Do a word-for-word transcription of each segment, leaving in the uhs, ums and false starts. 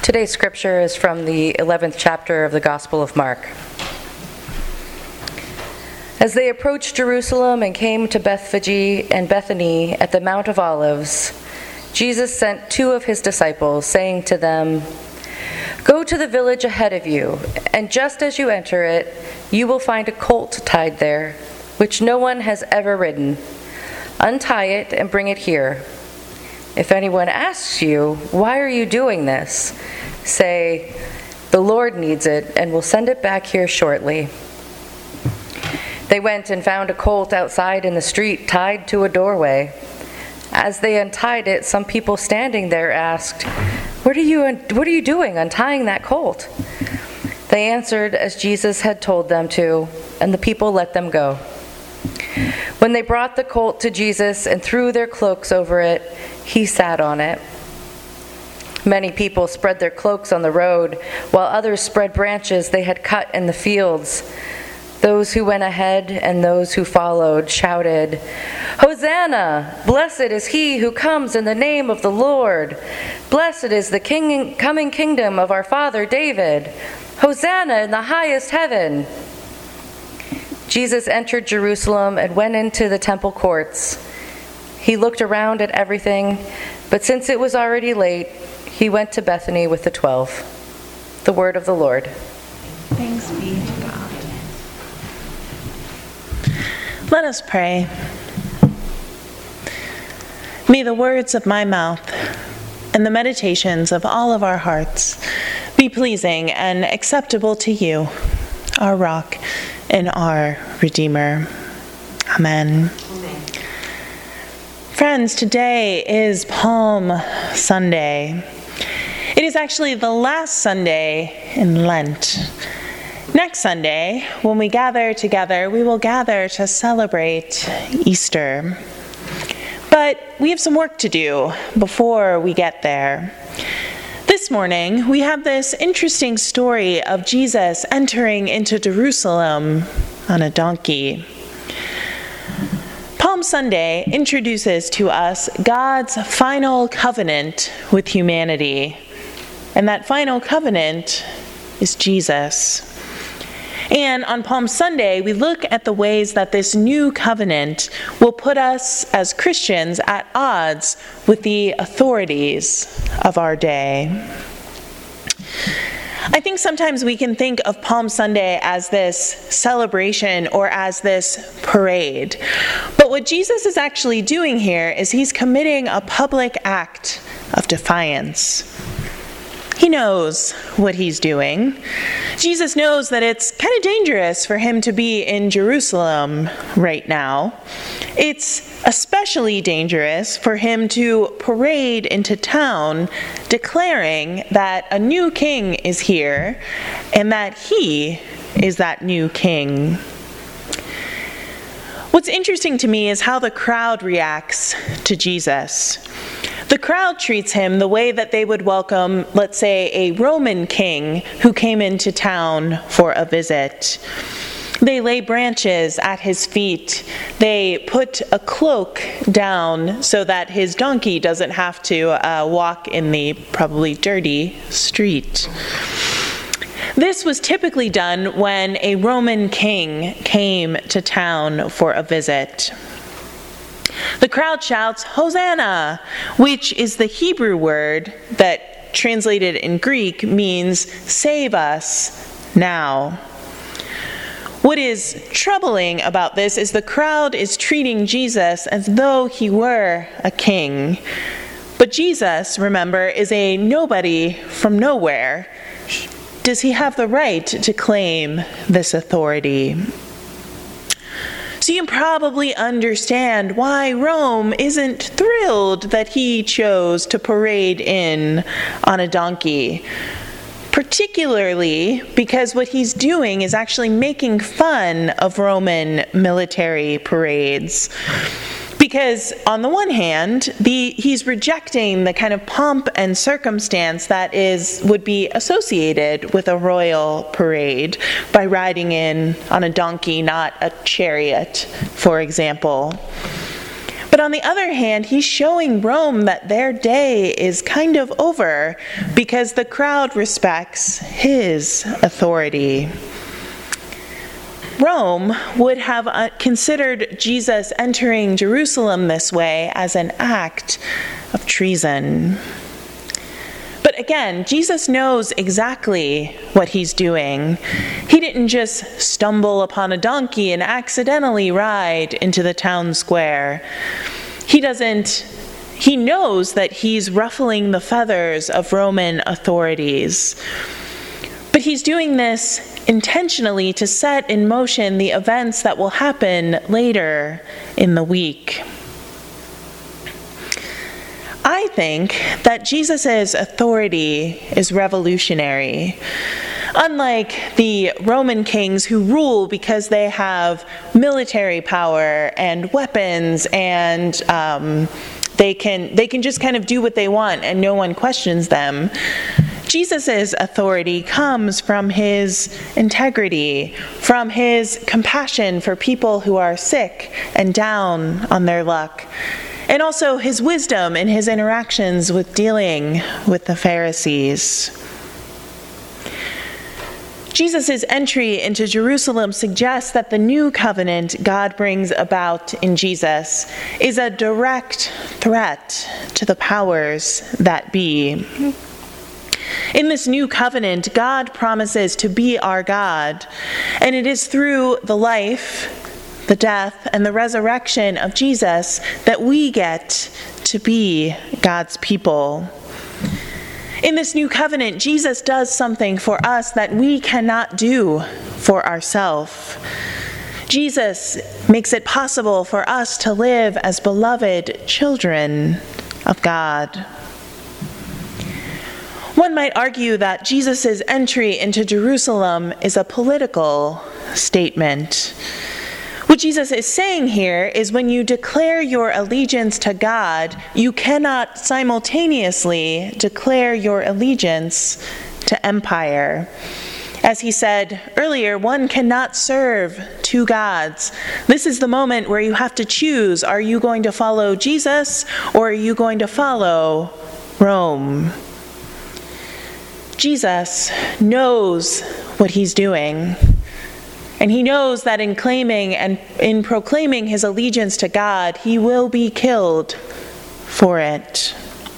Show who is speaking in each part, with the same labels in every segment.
Speaker 1: Today's scripture is from the eleventh chapter of the Gospel of Mark. As they approached Jerusalem and came to Bethphage and Bethany at the Mount of Olives, Jesus sent two of his disciples, saying to them, "Go to the village ahead of you, and just as you enter it, you will find a colt tied there, which no one has ever ridden. Untie it and bring it here. If anyone asks you, 'Why are you doing this?' say, 'The Lord needs it, and will send it back here shortly.'" They went and found a colt outside in the street tied to a doorway. As they untied it, some people standing there asked, What are you what are you doing untying that colt?" They answered as Jesus had told them to, and the people let them go. When they brought the colt to Jesus and threw their cloaks over it, he sat on it. Many people spread their cloaks on the road, while others spread branches they had cut in the fields. Those who went ahead and those who followed shouted, "Hosanna! Blessed is he who comes in the name of the Lord. Blessed is the king, coming kingdom of our father David. Hosanna in the highest heaven." Jesus entered Jerusalem and went into the temple courts. He looked around at everything, but since it was already late, he went to Bethany with the twelve. The word of the Lord.
Speaker 2: Thanks be to God. Let us pray. May the words of my mouth and the meditations of all of our hearts be pleasing and acceptable to you, our rock and our Redeemer. Amen. Amen. Friends, today is Palm Sunday. It is actually the last Sunday in Lent. Next Sunday, when we gather together, we will gather to celebrate Easter. But we have some work to do before we get there. This morning, we have this interesting story of Jesus entering into Jerusalem on a donkey. Palm Sunday introduces to us God's final covenant with humanity. And that final covenant is Jesus. And on Palm Sunday, we look at the ways that this new covenant will put us as Christians at odds with the authorities of our day. I think sometimes we can think of Palm Sunday as this celebration or as this parade. But what Jesus is actually doing here is he's committing a public act of defiance. He knows what he's doing. Jesus knows that it's kind of dangerous for him to be in Jerusalem right now. It's especially dangerous for him to parade into town declaring that a new king is here and that he is that new king. What's interesting to me is how the crowd reacts to Jesus. The crowd treats him the way that they would welcome, let's say, a Roman king who came into town for a visit. They lay branches at his feet. They put a cloak down so that his donkey doesn't have to uh, walk in the probably dirty street. This was typically done when a Roman king came to town for a visit. The crowd shouts, "Hosanna," which is the Hebrew word that translated in Greek means "save us now." What is troubling about this is the crowd is treating Jesus as though he were a king. But Jesus, remember, is a nobody from nowhere. Does he have the right to claim this authority? So you probably understand why Rome isn't thrilled that he chose to parade in on a donkey. Particularly because what he's doing is actually making fun of Roman military parades. Because on the one hand, the, he's rejecting the kind of pomp and circumstance that is would be associated with a royal parade by riding in on a donkey, not a chariot, for example. But on the other hand, he's showing Rome that their day is kind of over because the crowd respects his authority. Rome would have considered Jesus entering Jerusalem this way as an act of treason. But again, Jesus knows exactly what he's doing. He didn't just stumble upon a donkey and accidentally ride into the town square. He doesn't, he knows that he's ruffling the feathers of Roman authorities. But he's doing this intentionally to set in motion the events that will happen later in the week. I think that Jesus' authority is revolutionary. Unlike the Roman kings who rule because they have military power and weapons and um, they can they can just kind of do what they want and no one questions them, Jesus' authority comes from his integrity, from his compassion for people who are sick and down on their luck, and also his wisdom in his interactions with dealing with the Pharisees. Jesus' entry into Jerusalem suggests that the new covenant God brings about in Jesus is a direct threat to the powers that be. In this new covenant, God promises to be our God, and it is through the life, the death, and the resurrection of Jesus that we get to be God's people. In this new covenant, Jesus does something for us that we cannot do for ourselves. Jesus makes it possible for us to live as beloved children of God. One might argue that Jesus' entry into Jerusalem is a political statement. What Jesus is saying here is when you declare your allegiance to God, you cannot simultaneously declare your allegiance to empire. As he said earlier, one cannot serve two gods. This is the moment where you have to choose, are you going to follow Jesus or are you going to follow Rome? Jesus knows what he's doing. And he knows that in claiming and in proclaiming his allegiance to God, he will be killed for it.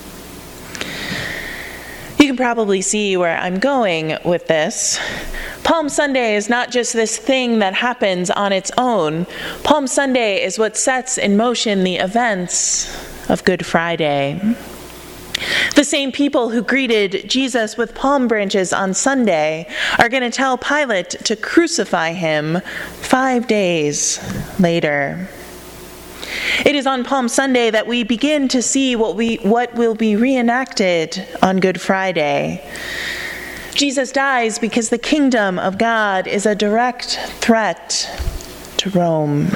Speaker 2: You can probably see where I'm going with this. Palm Sunday is not just this thing that happens on its own. Palm Sunday is what sets in motion the events of Good Friday. The same people who greeted Jesus with palm branches on Sunday are going to tell Pilate to crucify him five days later. It is on Palm Sunday that we begin to see what we what will be reenacted on Good Friday. Jesus dies because the kingdom of God is a direct threat to Rome.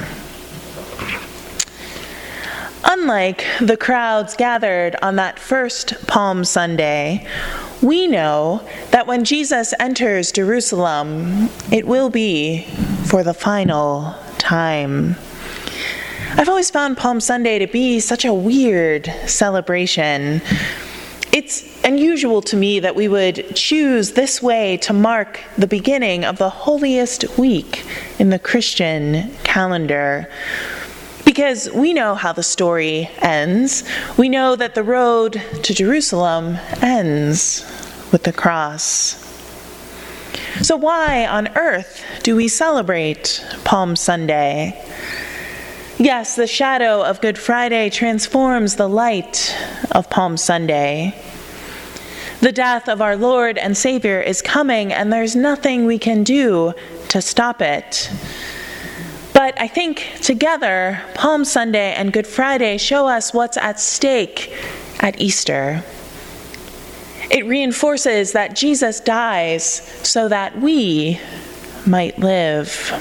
Speaker 2: Unlike the crowds gathered on that first Palm Sunday, we know that when Jesus enters Jerusalem, it will be for the final time. I've always found Palm Sunday to be such a weird celebration. It's unusual to me that we would choose this way to mark the beginning of the holiest week in the Christian calendar. Because we know how the story ends. We know that the road to Jerusalem ends with the cross. So why on earth do we celebrate Palm Sunday? Yes, the shadow of Good Friday transforms the light of Palm Sunday. The death of our Lord and Savior is coming, and there's nothing we can do to stop it. But I think together, Palm Sunday and Good Friday show us what's at stake at Easter. It reinforces that Jesus dies so that we might live.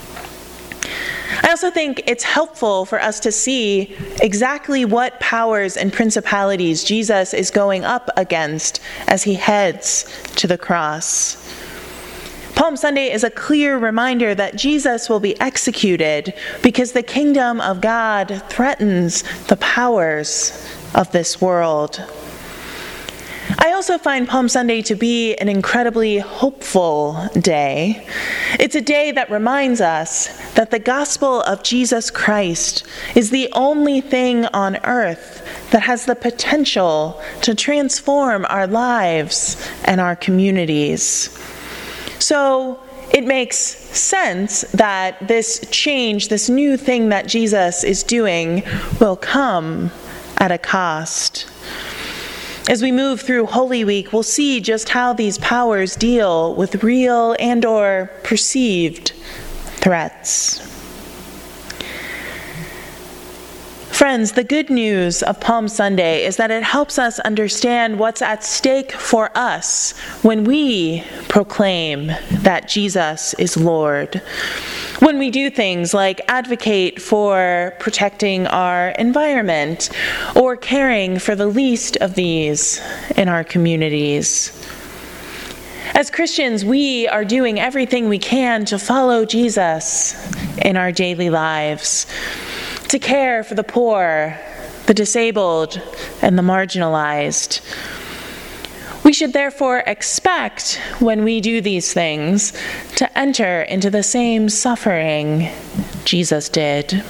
Speaker 2: I also think it's helpful for us to see exactly what powers and principalities Jesus is going up against as he heads to the cross. Palm Sunday is a clear reminder that Jesus will be executed because the kingdom of God threatens the powers of this world. I also find Palm Sunday to be an incredibly hopeful day. It's a day that reminds us that the gospel of Jesus Christ is the only thing on earth that has the potential to transform our lives and our communities. So it makes sense that this change, this new thing that Jesus is doing, will come at a cost. As we move through Holy Week, we'll see just how these powers deal with real and or perceived threats. Friends, the good news of Palm Sunday is that it helps us understand what's at stake for us when we proclaim that Jesus is Lord. When we do things like advocate for protecting our environment or caring for the least of these in our communities. As Christians, we are doing everything we can to follow Jesus in our daily lives, to care for the poor, the disabled, and the marginalized. We should therefore expect, when we do these things, to enter into the same suffering Jesus did.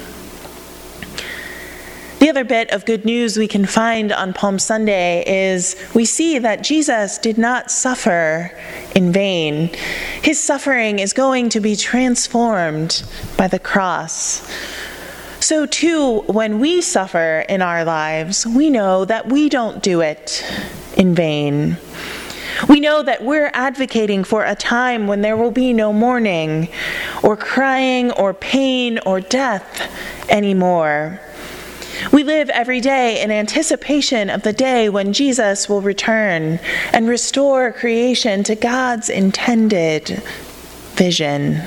Speaker 2: The other bit of good news we can find on Palm Sunday is we see that Jesus did not suffer in vain. His suffering is going to be transformed by the cross. So too, when we suffer in our lives, we know that we don't do it in vain. We know that we're advocating for a time when there will be no mourning or crying or pain or death anymore. We live every day in anticipation of the day when Jesus will return and restore creation to God's intended vision.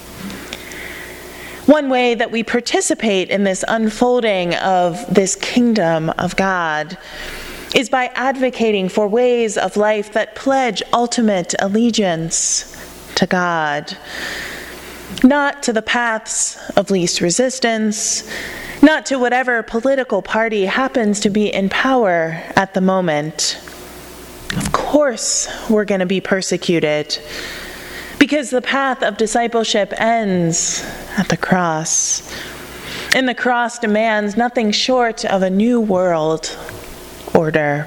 Speaker 2: One way that we participate in this unfolding of this kingdom of God is by advocating for ways of life that pledge ultimate allegiance to God. Not to the paths of least resistance, not to whatever political party happens to be in power at the moment. Of course, we're going to be persecuted because the path of discipleship ends at the cross. And the cross demands nothing short of a new world order.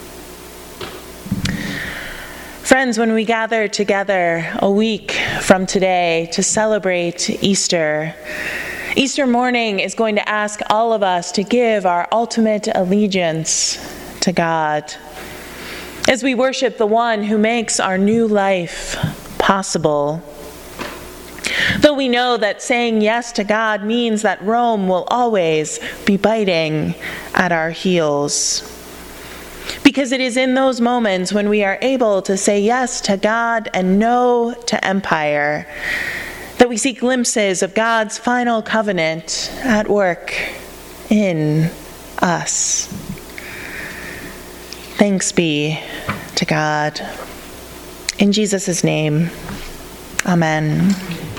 Speaker 2: Friends, when we gather together a week from today to celebrate Easter, Easter morning is going to ask all of us to give our ultimate allegiance to God as we worship the one who makes our new life possible. Though we know that saying yes to God means that Rome will always be biting at our heels. Because it is in those moments when we are able to say yes to God and no to empire that we see glimpses of God's final covenant at work in us. Thanks be to God. In Jesus' name, amen.